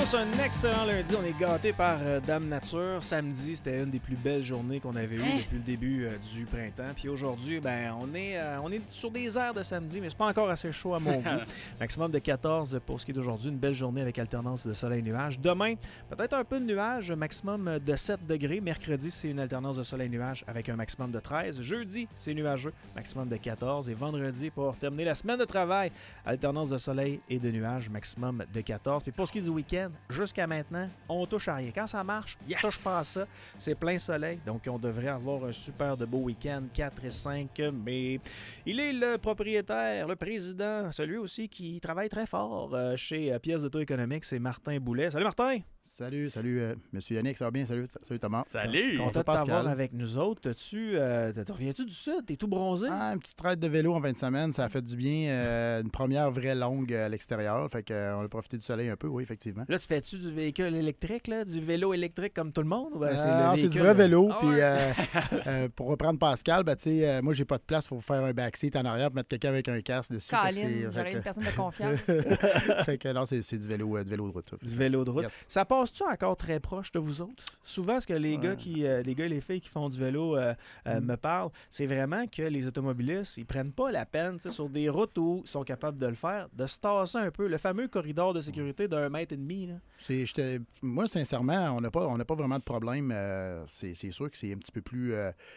tous un excellent lundi. On est gâtés par Dame Nature. Samedi, c'était une des plus belles journées qu'on avait eues depuis le début du printemps. Puis aujourd'hui, on est sur des airs de samedi, mais c'est pas encore assez chaud à mon goût. Maximum de 14 pour ce qui est d'aujourd'hui. Une belle journée avec alternance de soleil et nuages. Demain, peut-être un peu de nuages, maximum de 7 degrés. Mercredi, c'est une alternance de soleil et nuages avec un maximum de 13. Jeudi, c'est nuageux, maximum de 14. Et vendredi, pour terminer la semaine de travail, alternance de soleil et de nuages, maximum de 14. Puis pour ce qui est du week-end, jusqu'à maintenant, on touche à rien. Quand ça marche, touche pas à ça. C'est plein soleil, donc on devrait avoir un super de beau week-end, 4 et 5 mai. Il est le propriétaire, le président, celui aussi qui travaille très fort chez Pièces d'Auto-Économique, c'est Martin Boulet. Salut Martin! Salut, Monsieur Yannick, ça va bien? Salut Thomas. Salut! Content de t'avoir avec nous autres. Reviens-tu du sud? T'es tout bronzé? Un petit trail de vélo en 20 semaines, ça a fait du bien. Une première vraie longue à l'extérieur. Fait qu'on a profité du soleil un peu, oui, effectivement. Là, tu fais-tu du véhicule électrique, là? Du vélo électrique comme tout le monde? C'est du vrai vélo. Puis pour reprendre Pascal, moi, j'ai pas de place pour faire un backseat en arrière pour mettre quelqu'un avec un casque dessus. Caroline, j'aurais une personne de confiance. Fait que non, c'est du vélo de route. Du vélo de route. Yes. Ça passe-tu encore très proche de vous autres? Souvent, ce que les gars et les filles qui font du vélo me parlent, c'est vraiment que les automobilistes, ils prennent pas la peine, sur des routes où ils sont capables de le faire, de se tasser un peu. Le fameux corridor de sécurité d'1,5 mètre. Là. Moi, sincèrement, on n'a pas vraiment de problème. C'est sûr que c'est un petit peu plus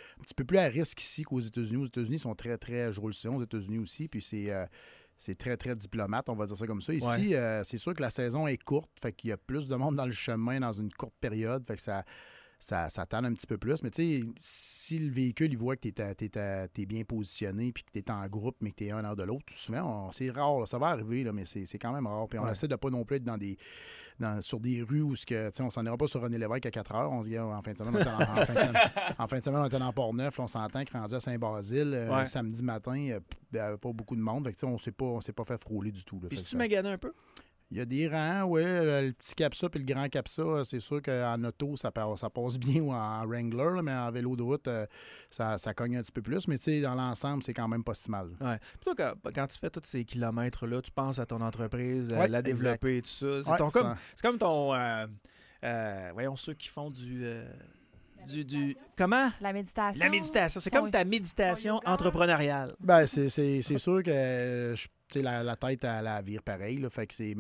à risque ici qu'aux États-Unis. Aux États-Unis, ils sont très, très... Je roule le sais, aux États-Unis aussi, puis c'est très, très diplomate, on va dire ça comme ça. Ici, c'est sûr que la saison est courte, fait qu'il y a plus de monde dans le chemin dans une courte période, fait que ça tend un petit peu plus. Mais tu sais, si le véhicule, il voit que t'es bien positionné puis que t'es en groupe, mais que t'es un heure de l'autre, souvent, c'est rare. Là, ça va arriver, là, mais c'est quand même rare. Puis on essaie de pas non plus être sur des rues où on s'en ira pas sur René Lévesque à 4 heures. On se dit, en fin de semaine, en fin de semaine, on était dans Port-Neuf. Là, on s'entend qu'il est rendu à Saint-Basile. Samedi matin, il n'y avait pas beaucoup de monde. Fait que, on s'est pas fait frôler du tout. Là. Puis tu magané un peu? Il y a des rangs, oui. Le petit Capsa puis le grand Capsa, c'est sûr qu'en auto, ça passe bien ou en Wrangler, là, mais en vélo de route, ça cogne un petit peu plus. Mais tu sais, dans l'ensemble, c'est quand même pas si mal. Ouais. Puis toi, quand tu fais tous ces kilomètres-là, tu penses à ton entreprise, la développer et tout ça. C'est comme ton... voyons, ceux qui font du comment? La méditation. La méditation. C'est comme ta méditation entrepreneuriale. C'est sûr que la tête, elle vire pareil. Là, fait que ça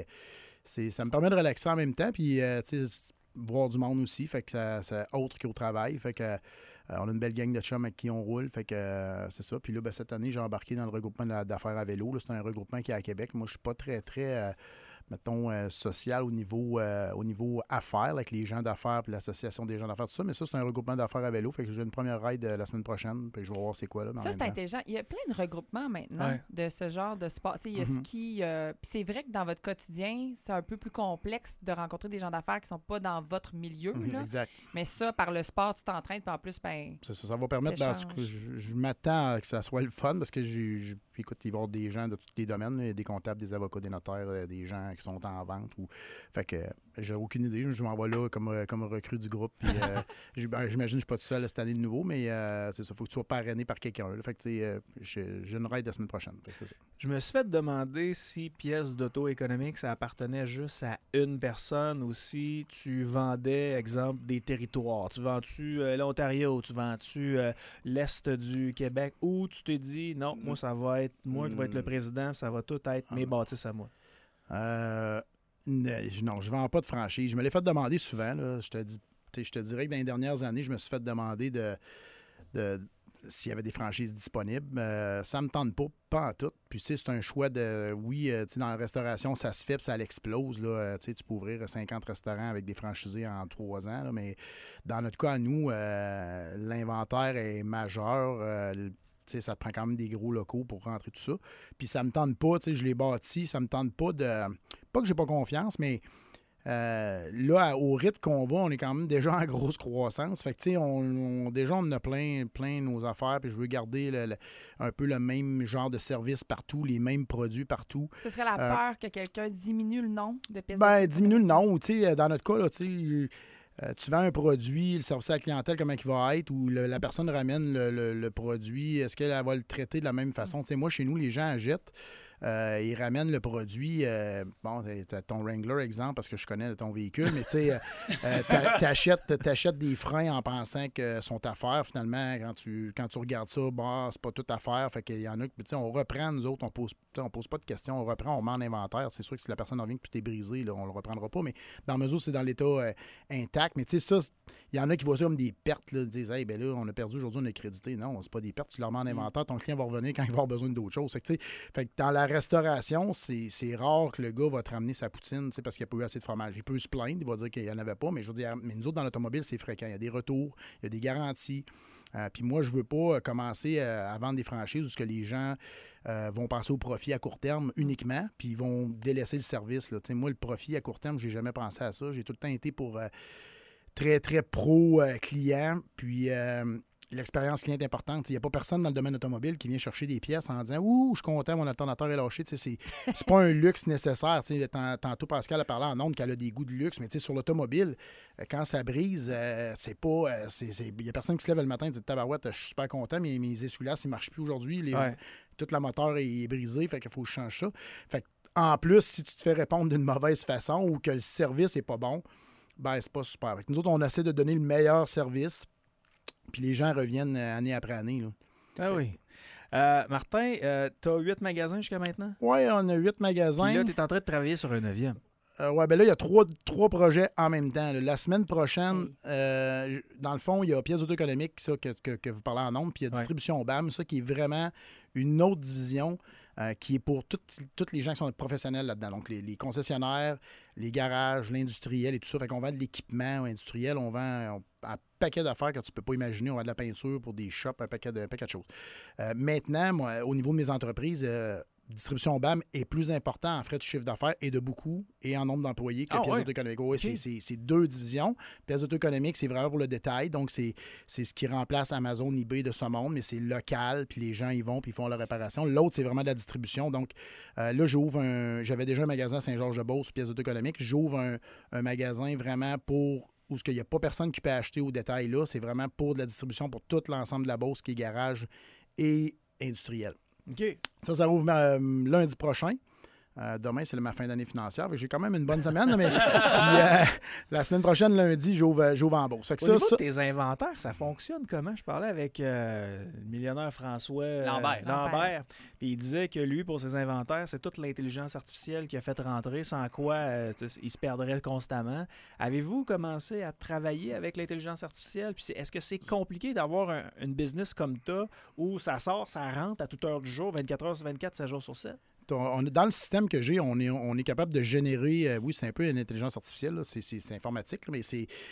me permet de relaxer en même temps. Puis, voir du monde aussi. Fait que c'est autre qu'au travail. Fait que on a une belle gang de chums avec qui on roule. Fait que c'est ça. Puis là, cette année, j'ai embarqué dans le regroupement d'affaires à vélo. Là, c'est un regroupement qui est à Québec. Moi, je suis pas très, très... mettons, social au niveau affaires, avec les gens d'affaires puis l'association des gens d'affaires, tout ça. Mais ça, c'est un regroupement d'affaires à vélo. Fait que j'ai une première ride la semaine prochaine. Puis je vais voir c'est quoi. Là, ça, c'est intelligent. Il y a plein de regroupements maintenant de ce genre de sport. Il y a ski. Puis c'est vrai que dans votre quotidien, c'est un peu plus complexe de rencontrer des gens d'affaires qui sont pas dans votre milieu. Là. Exact. Mais ça, par le sport, tu t'entraînes. Puis en plus, ça va permettre... je m'attends à que ça soit le fun parce que écoute, il va y avoir des gens de tous les domaines, des comptables, des avocats, des notaires, des gens qui sont en vente. Fait que j'ai aucune idée. Je m'en vais là comme recrue du groupe. Puis, j'imagine que je ne suis pas tout seul cette année de nouveau, mais c'est ça. Il faut que tu sois parrainé par quelqu'un. Là. Fait que j'ai une ride la semaine prochaine. Fait que c'est ça. Je me suis fait demander si Pièces d'Auto-Économique, ça appartenait juste à une personne ou si tu vendais, exemple, des territoires. Tu vends-tu l'Ontario, tu vends-tu l'Est du Québec, ou tu t'es dit, non, moi, ça va être moi qui vais être le président, ça va tout être mes bâtisses à moi. Non, je ne vends pas de franchise. Je me l'ai fait demander souvent. Là. Je te dirais que dans les dernières années, je me suis fait demander s'il y avait des franchises disponibles. Ça ne me tente pas en tout. Puis, c'est un choix de... Oui, dans la restauration, ça se fait puis ça l'explose. Là. Tu peux ouvrir 50 restaurants avec des franchisés en 3 ans. Là, mais dans notre cas, à nous, l'inventaire est majeur. Ça te prend quand même des gros locaux pour rentrer tout ça. Puis ça me tente pas, je l'ai bâti, ça me tente pas de... Pas que j'ai pas confiance, mais là, au rythme qu'on va, on est quand même déjà en grosse croissance. Fait que, on en a plein nos affaires, puis je veux garder un peu le même genre de service partout, les mêmes produits partout. Ce serait la peur que quelqu'un diminue le nom de Pièces diminue le nom. Dans notre cas, là, tu vends un produit, le service à la clientèle, comment il va être, ou la personne ramène le produit, est-ce qu'elle va le traiter de la même façon? Moi, chez nous, les gens achètent. ils ramènent le produit. Bon, tu as ton Wrangler, exemple, parce que je connais ton véhicule, mais tu sais, t'achètes des freins en pensant que sont à faire. Finalement, quand tu regardes ça, bon, c'est pas tout à faire. Fait qu'il y en a que, on reprend, nous autres, on pose pas de questions, on reprend, on met en inventaire. C'est sûr que si la personne revient que tout est brisé, là, on le reprendra pas, mais dans la mesure où c'est dans l'état intact. Mais tu sais, ça, il y en a qui voient ça comme des pertes, là, ils disent, hey, ben là, on a perdu aujourd'hui, on a crédité. Non, c'est pas des pertes, tu leur mets en inventaire, ton client va revenir quand il va avoir besoin d'autres choses. Fait que dans la restauration, c'est rare que le gars va te ramener sa poutine parce qu'il n'y a pas eu assez de fromage. Il peut se plaindre, il va dire qu'il n'y en avait pas, mais je veux dire, mais nous autres, dans l'automobile, c'est fréquent. Il y a des retours, il y a des garanties. Puis moi, je ne veux pas commencer à vendre des franchises où ce que les gens vont passer au profit à court terme uniquement, puis ils vont délaisser le service. Là. Moi, le profit à court terme, j'ai jamais pensé à ça. J'ai tout le temps été pour très, très pro-client. Puis l'expérience client est importante. Il n'y a pas personne dans le domaine automobile qui vient chercher des pièces en disant « Ouh, je suis content, mon alternateur est lâché. » C'est pas un luxe nécessaire. Tantôt, Pascal a parlé en ondes qu'elle a des goûts de luxe, mais sur l'automobile, quand ça brise, c'est pas... Il n'y a personne qui se lève le matin et dit « Tabarouette, je suis super content, mais mes essuie-glaces, ils ne marchent plus aujourd'hui. Toute la moteur est brisée, fait qu'il faut que je change ça. » Fait en plus, si tu te fais répondre d'une mauvaise façon ou que le service n'est pas bon, ben c'est pas super. Nous autres, on essaie de donner le meilleur service. Puis les gens reviennent année après année. Là. Ah oui. Martin, tu as 8 magasins jusqu'à maintenant? Oui, on a 8 magasins. Puis là, tu es en train de travailler sur un 9e. Oui, bien là, il y a trois projets en même temps. Là. La semaine prochaine, dans le fond, il y a pièces auto-économiques, ça, que vous parlez en nombre, puis il y a distribution BAM, ça qui est vraiment une autre division qui est pour tous les gens qui sont professionnels là-dedans. Donc, les concessionnaires, les garages, l'industriel et tout ça. Fait qu'on vend de l'équipement industriel, on vend un paquet d'affaires que tu ne peux pas imaginer. On vend de la peinture pour des shops, un paquet de choses. Maintenant, moi, au niveau de mes entreprises, distribution BAM est plus important en frais de chiffre d'affaires et de beaucoup et en nombre d'employés que pièces auto-économiques. Oui, okay. C'est deux divisions. Pièces auto-économiques, c'est vraiment pour le détail. Donc, c'est ce qui remplace Amazon, eBay de ce monde, mais c'est local, puis les gens y vont, puis ils font leur réparation. L'autre, c'est vraiment de la distribution. Donc, là, j'avais déjà un magasin à Saint-Georges-de-Beauce, pièces auto-économiques. J'ouvre un magasin vraiment pour où il n'y a pas personne qui peut acheter au détail là. C'est vraiment pour de la distribution pour tout l'ensemble de la Beauce qui est garage et industriel. OK. Ça ouvre lundi prochain. Demain, c'est ma fin d'année financière. J'ai quand même une bonne semaine. Mais puis, la semaine prochaine, lundi, j'ouvre en bourse. Au niveau de tes inventaires, ça fonctionne comment? Je parlais avec le millionnaire François Lambert. Puis il disait que lui, pour ses inventaires, c'est toute l'intelligence artificielle qui a fait rentrer, sans quoi il se perdrait constamment. Avez-vous commencé à travailler avec l'intelligence artificielle? Puis est-ce que c'est compliqué d'avoir une business comme ça où ça sort, ça rentre à toute heure du jour, 24 heures sur 24, 7 jours sur 7? Dans le système que j'ai, on est capable de générer, oui, c'est un peu une intelligence artificielle, là, c'est informatique, là, mais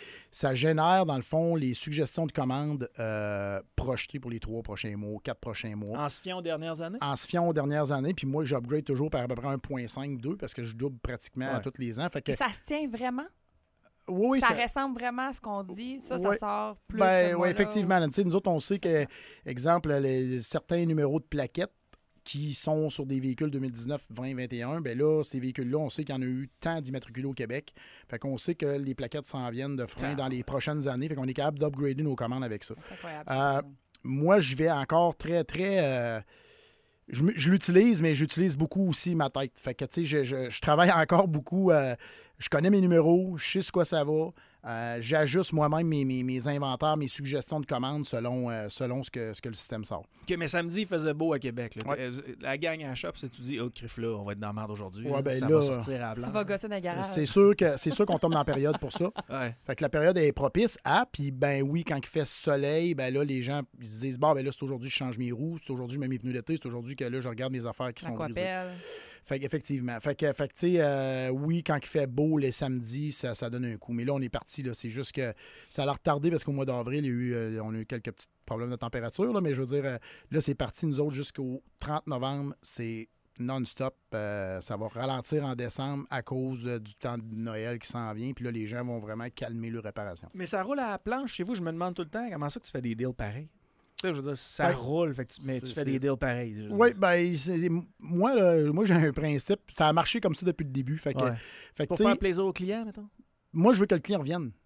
ça génère, dans le fond, les suggestions de commandes projetées pour les 3 prochains mois, 4 prochains mois. En se fiant aux dernières années? En se fiant aux dernières années, puis moi, j'upgrade toujours par à peu près 1,5, 2, parce que je double pratiquement à tous les ans. Fait que, ça se tient vraiment? Oui, ça ressemble vraiment à ce qu'on dit. Ça sort plus. Oui, effectivement. Nous autres, on sait que, exemple, certains numéros de plaquettes qui sont sur des véhicules 2019, 20, 21, bien là, ces véhicules-là, on sait qu'il y en a eu tant d'immatriculés au Québec. Fait qu'on sait que les plaquettes s'en viennent de frein dans les prochaines années. Fait qu'on est capable d'upgrader nos commandes avec ça. C'est incroyable. Moi, je vais encore très, très... je l'utilise, mais j'utilise beaucoup aussi ma tête. Fait que, tu sais, je travaille encore beaucoup. Je connais mes numéros, je sais ce quoi ça va. J'ajuste moi-même mes inventaires, mes suggestions de commandes selon ce que le système sort. OK, mais samedi, il faisait beau à Québec. Là. Ouais. La gang à la shop, si tu dis, oh, crif là, on va être dans la merde aujourd'hui. Ouais, ben ça là, va sortir à blanc. Ça va gosser dans le garage. C'est sûr qu'on tombe dans la période pour ça. Ouais. Fait que la période est propice à, puis ben oui, quand il fait soleil, ben là, les gens ils se disent, bon, ben là, c'est aujourd'hui que je change mes roues, c'est aujourd'hui que je mets mes pneus d'été, c'est aujourd'hui que là, je regarde mes affaires qui sont brisées. Fait qu'effectivement. Fait que tu sais, oui, quand il fait beau les samedis, ça donne un coup. Mais là, on est parti. Là. C'est juste que ça a retardé parce qu'au mois d'avril, on a eu quelques petits problèmes de température. Là, mais je veux dire, là, c'est parti, nous autres, jusqu'au 30 novembre. C'est non-stop. Ça va ralentir en décembre à cause du temps de Noël qui s'en vient. Puis là, les gens vont vraiment calmer leur réparation. Mais ça roule à la planche chez vous. Je me demande tout le temps, comment ça que tu fais des deals pareils? Je veux dire, ça roule, mais tu fais des deals pareils. Oui, bien, moi, j'ai un principe. Ça a marché comme ça depuis le début. Fait que, pour faire plaisir au client, mettons? Moi, je veux que le client revienne.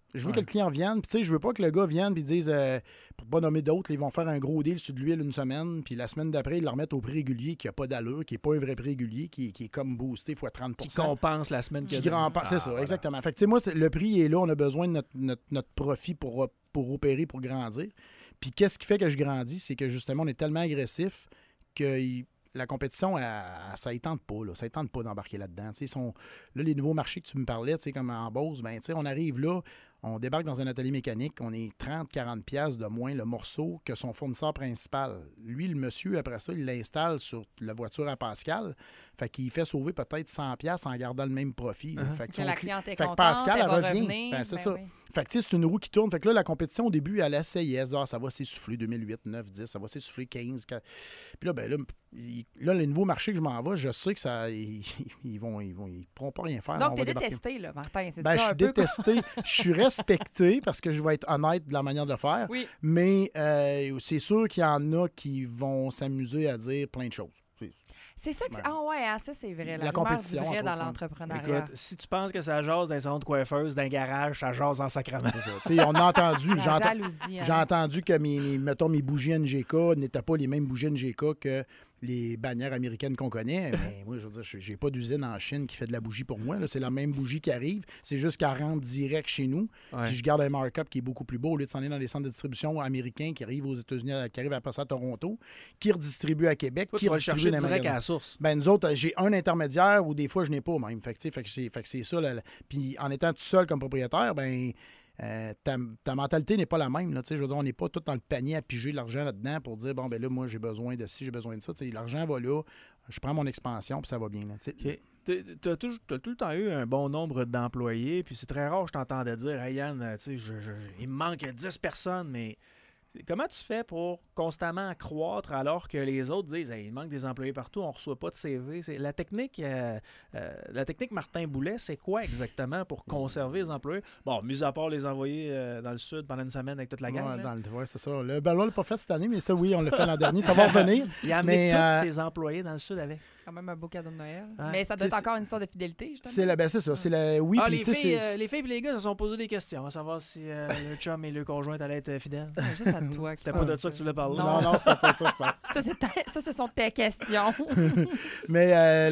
Je veux que le client vienne, puis tu sais, je veux pas que le gars vienne et dise, pour pas nommer d'autres, ils vont faire un gros deal sur de l'huile une semaine, puis la semaine d'après, ils le remettent au prix régulier qui n'a pas d'allure, qui n'est pas un vrai prix régulier, qui est comme boosté x 30 Qui compense la semaine qui c'est ça, voilà. Exactement. Fait que tu sais, moi, le prix est là, on a besoin de notre profit pour opérer, pour grandir. Puis qu'est-ce qui fait que je grandis? C'est que justement, on est tellement agressif que la compétition, ça ne tente pas. Là. Ça ne tente pas d'embarquer là-dedans. Là, les nouveaux marchés que tu me parlais, comme en Beauce, ben, on arrive là, on débarque dans un atelier mécanique, on est 30-40$ de moins le morceau que son fournisseur principal. Lui, le monsieur, après ça, il l'installe sur la voiture à Pascal. Fait qu'il fait sauver peut-être 100$ en gardant le même profit. Fait que la cliente est fait contente, que Pascal, elle revient. Revenir, ben, c'est ça. Oui. Fait que c'est une roue qui tourne. Fait que là, la compétition, au début, elle essayait. Ça va s'essouffler 2008, 9, 10, ça va s'essouffler 15. Puis là, ben là, les nouveaux marchés que je m'en vais, je sais que ça, ils pourront pas rien faire. Donc, tu es détesté, là, Martin. C'est ça, je suis détesté. Je suis respecté parce que je vais être honnête de la manière de le faire. Oui. Mais c'est sûr qu'il y en a qui vont s'amuser à dire plein de choses. C'est ça que c'est. Ah ouais, ça c'est vrai. La compétition. Du vrai dans l'entrepreneuriat. Écoute, si tu penses que ça jase dans un salon de coiffeuse, dans un garage, ça jase en sacrament. On a entendu. J'ai entendu que mes bougies NGK n'étaient pas les mêmes bougies NGK que les bannières américaines qu'on connaît. Mais moi, je veux dire, j'ai pas d'usine en Chine qui fait de la bougie pour moi. Là. C'est la même bougie qui arrive. C'est juste qu'elle rentre direct chez nous. Ouais. Puis je garde un markup qui est beaucoup plus beau au lieu de s'en aller dans les centres de distribution américains qui arrivent aux États-Unis, qui arrivent à passer à Toronto, qui redistribuent à Québec, toi, qui redistribuent direct à la source. Ben, nous autres, j'ai un intermédiaire où des fois, je n'ai pas même. Fait que c'est ça. Puis en étant tout seul comme propriétaire, ben ta mentalité n'est pas la même. Là, je veux dire, on n'est pas tout dans le panier à piger de l'argent là-dedans pour dire, bon, ben là, moi, j'ai besoin de ci, j'ai besoin de ça. L'argent va là, je prends mon expansion, puis ça va bien. Okay. Tu as tout le temps eu un bon nombre d'employés, puis c'est très rare que je t'entendais dire, hey Yann, il me manque 10 personnes, mais comment tu fais pour constamment croître alors que les autres disent hey, il manque des employés partout, on ne reçoit pas de CV? La technique Martin Boulet, c'est quoi exactement pour conserver les employés? Bon, mis à part les envoyer dans le sud pendant une semaine avec toute la gang. Oui, c'est ça. Le ballon, on l'a pas fait cette année, mais ça, oui, on l'a fait l'an dernier. Ça va revenir. Il a amené tous ses employés dans le sud avec. Quand même un beau cadeau de Noël. Ouais. Mais ça doit être encore une histoire de fidélité, justement. C'est ça. Oui, les filles et les gars se sont posés des questions à savoir si le chum et le conjoint allaient être fidèles. Juste à toi. C'était pas de ça que tu voulais parler. Non, c'était pas ça, je pense. Ça, ce sont tes questions. Mais,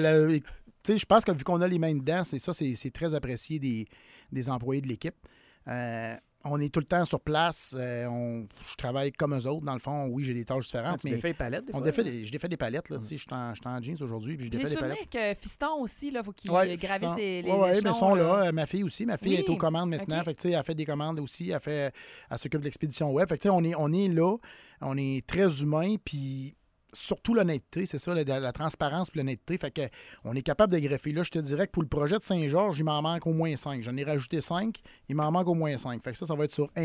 je pense que vu qu'on a les mains dedans, c'est très apprécié des employés de l'équipe. On est tout le temps sur place. Je travaille comme eux autres, dans le fond. Oui, j'ai des tâches différentes. Tu défais les palettes, des fois? Je défais des palettes. Là, je suis en jeans aujourd'hui, puis je défais des palettes. J'ai souvenir que Fiston aussi, il faut qu'il gravisse les échelons. Oui, mais ils sont là. Ma fille aussi. Ma fille est aux commandes maintenant. Okay. Fait que, elle fait des commandes aussi. Elle s'occupe de l'expédition web. Fait que, on est là. On est très humain, puis surtout l'honnêteté, c'est ça, la transparence et l'honnêteté. Fait que on est capable de greffer. Là, je te dirais que pour le projet de Saint-Georges, il m'en manque au moins 5. J'en ai rajouté 5. Il m'en manque au moins 5. Fait que ça va être sur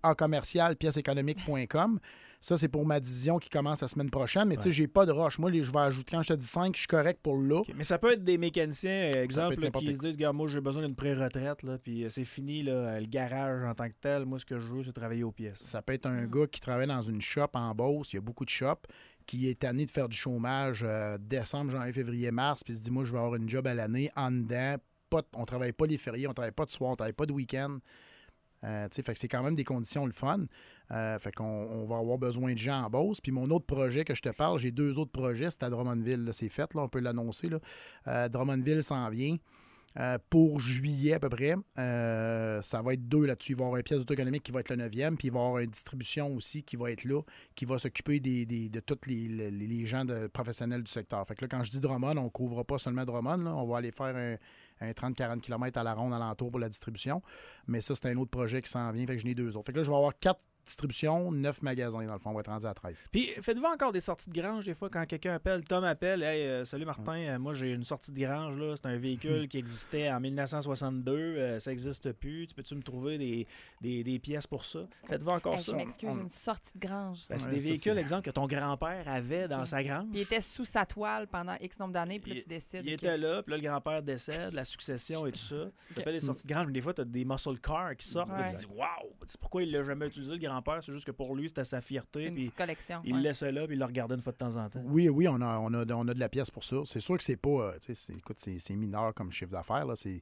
info@commercial-pièceéconomique.com. Ça, c'est pour ma division qui commence la semaine prochaine. Mais tu sais, j'ai pas de rush. Moi, je vais ajouter, quand je te dis 5, je suis correct pour là. Okay. Mais ça peut être des mécaniciens, exemple, qui se disent, regarde, moi, j'ai besoin d'une pré-retraite, là, puis c'est fini, là, le garage en tant que tel. Moi, ce que je veux, c'est travailler aux pièces. Ça peut être un gars qui travaille dans une shop en Beauce. Il y a beaucoup de shops, qui est tanné de faire du chômage décembre, janvier, février, mars, puis se dit, moi, je vais avoir une job à l'année, en dedans. On travaille pas les fériés, on travaille pas de soir, on travaille pas de week-end. Fait que c'est quand même des conditions le fun. Fait qu'on va avoir besoin de gens en Beauce. Puis mon autre projet que je te parle, j'ai 2 autres projets. C'est à Drummondville. Là, c'est fait, là, on peut l'annoncer. Là. Drummondville s'en vient. Pour juillet à peu près. Ça va être 2 là-dessus. Il va y avoir une pièce d'auto-économique qui va être le 9e, puis il va y avoir une distribution aussi qui va être là, qui va s'occuper de tous les gens professionnels du secteur. Fait que là, quand je dis Drummond, on ne couvre pas seulement Drummond. Là. On va aller faire un 30-40 km à la ronde alentour pour la distribution. Mais ça, c'est un autre projet qui s'en vient. Fait que j'en ai 2 autres. Fait que là, je vais avoir 4 distributions, 9 magasins, dans le fond. On va être rendu à 13. Puis, faites-vous encore des sorties de grange des fois quand quelqu'un appelle? Tom appelle, hey, salut Martin, moi j'ai une sortie de grange, là. C'est un véhicule qui existait en 1962, ça n'existe plus. Peux-tu me trouver des pièces pour ça? Faites-vous encore ça? Je m'excuse, une sortie de grange. Ben, c'est des véhicules, exemple, que ton grand-père avait dans sa grange. Il était sous sa toile pendant X nombre d'années, puis là, tu décides. Il était là, puis là, le grand-père décède, la succession et tout ça. Ça s'appelle des sorties de grange, mais des fois, tu as des muscle cars qui sortent. Tu te dis, waouh! Pourquoi il l'a jamais utilisé, le grand-père? C'est juste que pour lui, c'était sa fierté. C'est une petite collection. Il le laissait là, puis il le regardait une fois de temps en temps. Oui, on a de la pièce pour ça. C'est sûr que c'est pas... écoute, c'est mineur comme chiffre d'affaires. Là.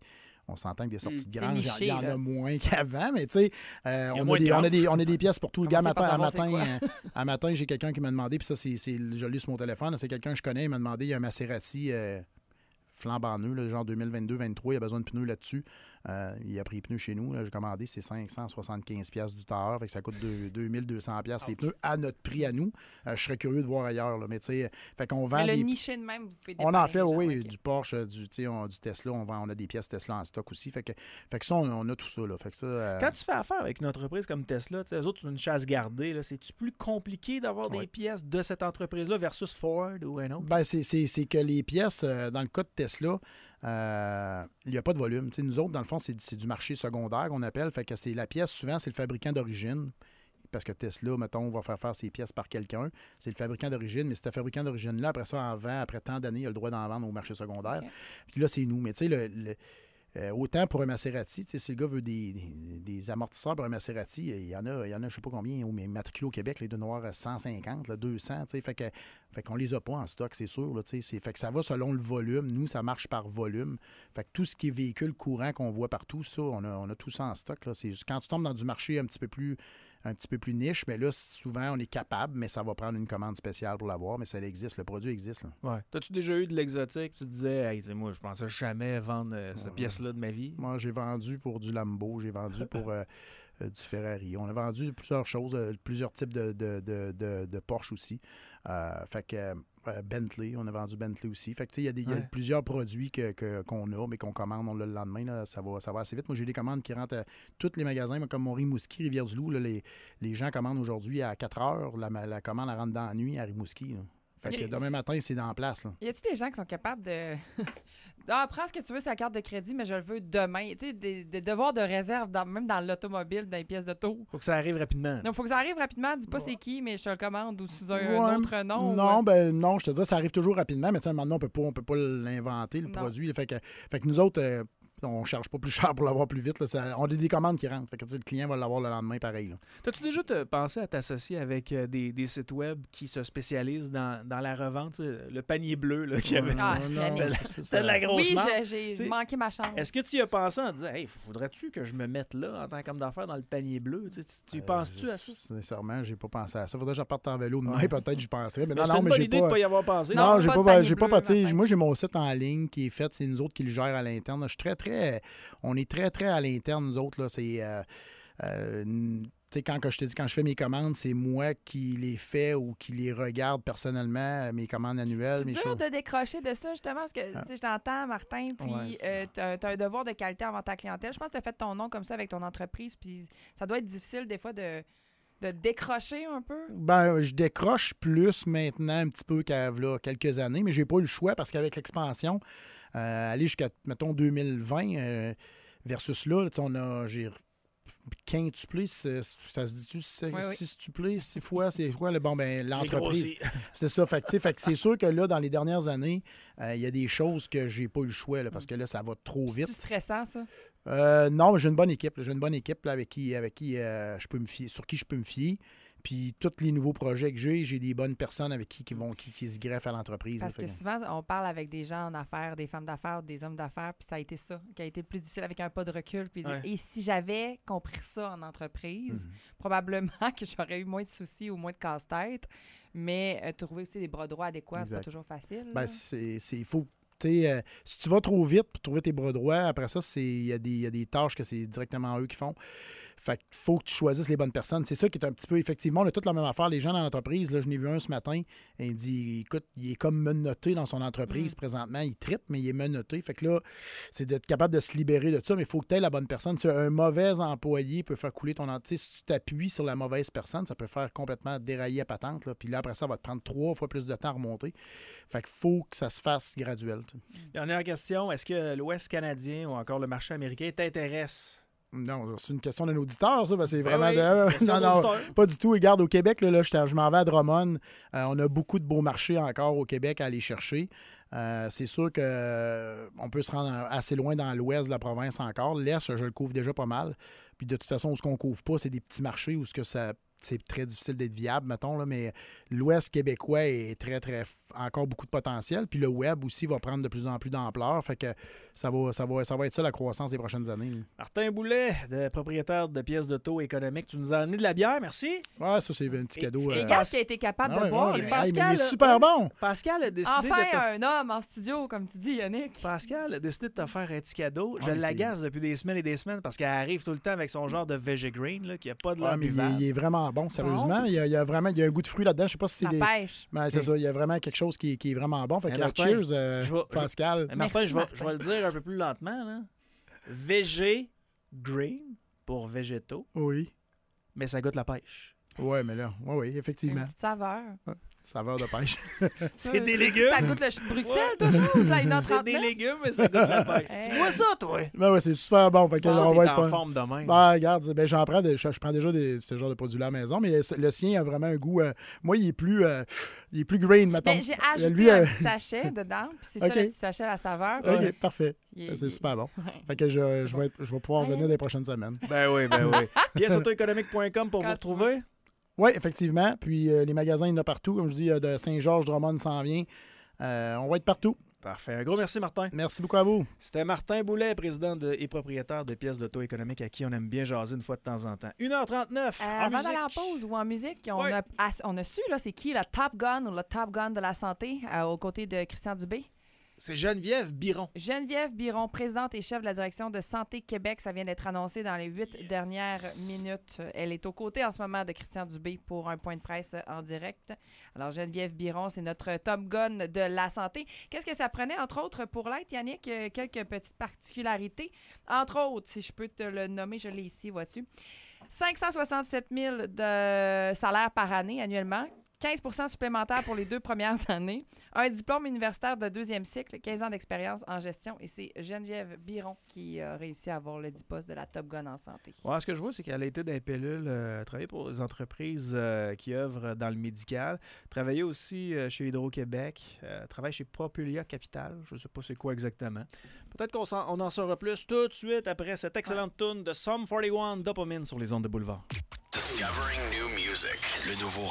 On s'entend que des sorties de C'est grange, niché, il y en là. a moins qu'avant, mais tu sais, on moins a de des pièces pour tout. Le gars, Commencez par savoir c'est un matin, j'ai quelqu'un qui m'a demandé, puis ça, je l'ai sur mon téléphone, c'est quelqu'un que je connais, il m'a demandé, il y a un Maserati flambant neuf, là, genre 2022-2023, il a besoin de pneus là-dessus. Il a pris les pneus chez nous, là, j'ai commandé, c'est 575$ du tailleur, fait que ça coûte 2200$ les pneus à notre prix à nous. Je serais curieux de voir ailleurs, là, mais tu sais, fait qu'on vend Mais le niché de même, vous pouvez on en fait, dépanner, oui, genre, ok. du Porsche, du Tesla, on a des pièces Tesla en stock aussi, fait que ça, on a tout ça, là, fait que ça... Quand tu fais affaire avec une entreprise comme Tesla, eux autres, c'est une chasse gardée. Là, c'est-tu plus compliqué d'avoir des pièces de cette entreprise-là versus Ford ou un autre? Ben, c'est que les pièces, dans le cas de Tesla, il n'y a pas de volume. T'sais, nous autres, dans le fond, c'est du marché secondaire qu'on appelle. Fait que c'est la pièce, souvent, c'est le fabricant d'origine. Parce que Tesla, mettons, va faire ses pièces par quelqu'un. C'est le fabricant d'origine, mais c'est le fabricant d'origine-là, après ça, en vend, après tant d'années, il a le droit d'en vendre au marché secondaire. Ok. Puis là, c'est nous. Mais tu sais, autant pour un Maserati, si le gars veut des amortisseurs pour un Maserati, il y en a je ne sais pas combien, mais matriculés au Québec, les deux noirs à 150, là, 200, fait qu'on les a pas en stock, c'est sûr. Là, fait que ça va selon le volume. Nous, ça marche par volume. Fait que tout ce qui est véhicule courant qu'on voit partout, ça, on a tout ça en stock. Là. C'est juste, quand tu tombes dans du marché un petit peu plus niche, mais là, souvent, on est capable, mais ça va prendre une commande spéciale pour l'avoir, mais ça existe, le produit existe. Là. Ouais. T'as-tu déjà eu de l'exotique? Tu te disais, hey, moi, je pensais jamais vendre cette pièce-là de ma vie. Moi, j'ai vendu pour du Lambo, j'ai vendu pour du Ferrari. On a vendu plusieurs choses, plusieurs types de Porsche aussi. Fait que Bentley, on a vendu Bentley aussi. Fait que tu sais, il y a plusieurs produits qu'on a, mais qu'on commande, on l'a le lendemain, là, ça va assez vite. Moi, j'ai des commandes qui rentrent à tous les magasins, comme mon Rimouski, Rivière-du-Loup, là, les gens commandent aujourd'hui à 4 heures, la commande elle rentre dans la nuit à Rimouski. Là. Fait que demain matin, c'est dans la place. Là. Y a-t-il des gens qui sont capables de. Prends ce que tu veux sur la carte de crédit, mais je le veux demain. Tu sais, des devoirs de réserve, même dans l'automobile, dans les pièces d'auto. Faut que ça arrive rapidement. Donc, il faut que ça arrive rapidement. Dis pas c'est qui, mais je te le commande ou sous un Ouais, autre nom. Non, non, je te dis, ça arrive toujours rapidement, mais maintenant, on peut pas l'inventer, le produit. Fait que nous autres, on ne charge pas plus cher pour l'avoir plus vite. Là, on a des commandes qui rentrent. Fait que, le client va l'avoir le lendemain pareil. Là. T'as-tu déjà pensé à t'associer avec des sites web qui se spécialisent dans la revente? Le panier bleu là, qui avait. C'était de la grosse marque. Oui, j'ai manqué ma chance. Est-ce que tu y as pensé en disant, hey, faudrait-tu que je me mette là en tant qu'homme d'affaires dans le panier bleu? Tu y penses-tu à ça? Sincèrement, j'ai pas pensé à ça. Faudrait que je reparte en vélo demain, peut-être j'y penserais. Mais c'est une bonne idée de ne pas y avoir pensé. Non, j'ai pas pensé. Moi, j'ai mon site en ligne qui est fait. C'est nous autres qui le gèrent à l'interne. Je suis on est très, très à l'interne, nous autres. Là, c'est, quand je te dis, quand je fais mes commandes, c'est moi qui les fais ou qui les regarde personnellement, mes commandes annuelles. C'est dur de décrocher de ça, justement, parce que je t'entends, Martin, puis tu as un devoir de qualité envers ta clientèle. Je pense que tu as fait ton nom comme ça avec ton entreprise, puis ça doit être difficile des fois de décrocher un peu? Ben, je décroche plus maintenant un petit peu qu'à quelques années, mais j'ai pas eu le choix parce qu'avec l'expansion, aller jusqu'à, mettons, 2020 versus là, j'ai quintuplé, ça se dit-tu, sextuplé, 6 fois, c'est quoi? L'entreprise. C'est ça. Fait que c'est sûr que là, dans les dernières années, il y a des choses que j'ai pas eu le choix là, parce que là, ça va trop vite. C'est stressant, ça? Non, mais j'ai une bonne équipe. J'ai une bonne équipe là, avec qui je peux me fier, sur qui je peux me fier. Puis tous les nouveaux projets que j'ai des bonnes personnes avec qui se greffent à l'entreprise. Parce que souvent, on parle avec des gens en affaires, des femmes d'affaires, des hommes d'affaires, puis ça a été ça qui a été le plus difficile avec un pas de recul. Puis et si j'avais compris ça en entreprise, probablement que j'aurais eu moins de soucis ou moins de casse-tête. Mais trouver aussi des bras droits adéquats, c'est pas toujours facile. Ben, il faut... si tu vas trop vite pour trouver tes bras droits, après ça, il y a des tâches que c'est directement eux qui font. Fait qu'il faut que tu choisisses les bonnes personnes. C'est ça qui est un petit peu... Effectivement, on a toute la même affaire. Les gens dans l'entreprise, là, je n'ai vu un ce matin, et il dit, écoute, il est comme menotté dans son entreprise présentement. Il trippe, mais il est menotté. Fait que là, c'est d'être capable de se libérer de ça, mais il faut que tu aies la bonne personne. Un mauvais employé peut faire couler ton entreprise. Si tu t'appuies sur la mauvaise personne, ça peut faire complètement dérailler à patente. Là. Puis là, après ça va te prendre 3 fois plus de temps à remonter. Fait qu'il faut que ça se fasse graduel. Dernière question, est-ce que l'Ouest canadien ou encore le marché américain t'intéresse? Non, c'est une question d'un auditeur, ça. C'est vraiment non, pas du tout. Regarde, au Québec, là, je m'en vais à Drummond. On a beaucoup de beaux marchés encore au Québec à aller chercher. C'est sûr qu'on peut se rendre assez loin dans l'ouest de la province encore. L'est, je le couvre déjà pas mal. Puis de toute façon, où ce qu'on couvre pas, c'est des petits marchés où ce que ça... c'est très difficile d'être viable, mettons, là, mais l'Ouest québécois est très, très... encore beaucoup de potentiel. Puis le web aussi va prendre de plus en plus d'ampleur. Fait que ça va être ça la croissance des prochaines années. Là. Martin Boulet, propriétaire de pièces d'auto économiques, tu nous as amené de la bière, merci. Ouais, ça, c'est un petit cadeau. Les gars qui a été capable de boire. Pascal, il est super bon. Pascal a décidé un homme en studio, comme tu dis, Yannick. Pascal a décidé de te faire un petit cadeau. Je l'agace depuis des semaines et des semaines parce qu'elle arrive tout le temps avec son genre de Veggie Green là, qui n'a pas de l'air buvable. Il est vraiment bon, sérieusement. Il y a un goût de fruit là-dedans. Je sais pas si c'est des... pêche. Ben, c'est ça, il y a vraiment quelque chose qui est vraiment bon. Fait que Martin, cheers, Pascal. Martin, je vais le dire un peu plus lentement. Là. Veggie Green pour végétaux. Oui. Mais ça goûte la pêche. Oui, mais là, oui, effectivement. Une petite saveur. Saveur de pêche. C'est des légumes. Ça goûte le chute de Bruxelles, toujours. C'est des légumes, mais ça goûte la pêche. Tu vois ça, toi? Ben ouais, c'est super bon. Fait que on va être en forme de même. Ben, regarde, je prends déjà ce genre de produits-là à la maison, mais le sien a vraiment un goût... moi, il est plus green, mettons. Ben, j'ai ajouté un petit sachet dedans, puis c'est ça, le petit sachet à la saveur. OK, parfait. C'est super bon. Fait que je vais pouvoir venir les prochaines semaines. Ben oui. Pièceautoéconomique.com pour vous retrouver. Oui, effectivement. Puis les magasins, il y en a partout. Comme je dis, de Saint-Georges, Drummond s'en vient. On va être partout. Parfait. Un gros merci, Martin. Merci beaucoup à vous. C'était Martin Boulet, président et propriétaire de pièces d'auto économiques à qui on aime bien jaser une fois de temps en temps. 1h39. Avant d'aller en pause ou en musique, on a su, là, c'est qui le Top Gun ou le Top Gun de la santé aux côtés de Christian Dubé? C'est Geneviève Biron. Geneviève Biron, présidente et chef de la direction de Santé Québec. Ça vient d'être annoncé dans les 8 dernières minutes. Elle est aux côtés en ce moment de Christian Dubé pour un point de presse en direct. Alors, Geneviève Biron, c'est notre Top Gun de la santé. Qu'est-ce que ça prenait, entre autres, pour l'être, Yannick? Quelques petites particularités. Entre autres, si je peux te le nommer, je l'ai ici, vois-tu. 567 000 de salaire par année annuellement. 15 supplémentaire pour les 2 premières années, un diplôme universitaire de 2e cycle, 15 ans d'expérience en gestion, et c'est Geneviève Biron qui a réussi à avoir le 10 postes de la Top Gun en santé. Ouais, ce que je vois, c'est qu'elle a été dans les pilules, travaillé pour des entreprises qui œuvrent dans le médical, travaillé aussi chez Hydro-Québec, travaille chez Populia Capital, je ne sais pas c'est quoi exactement. Peut-être qu'on en saura plus tout de suite après cette excellente tune de Sum 41 Dopamine sur les ondes de Boulevard. Discovering new music. Le nouveau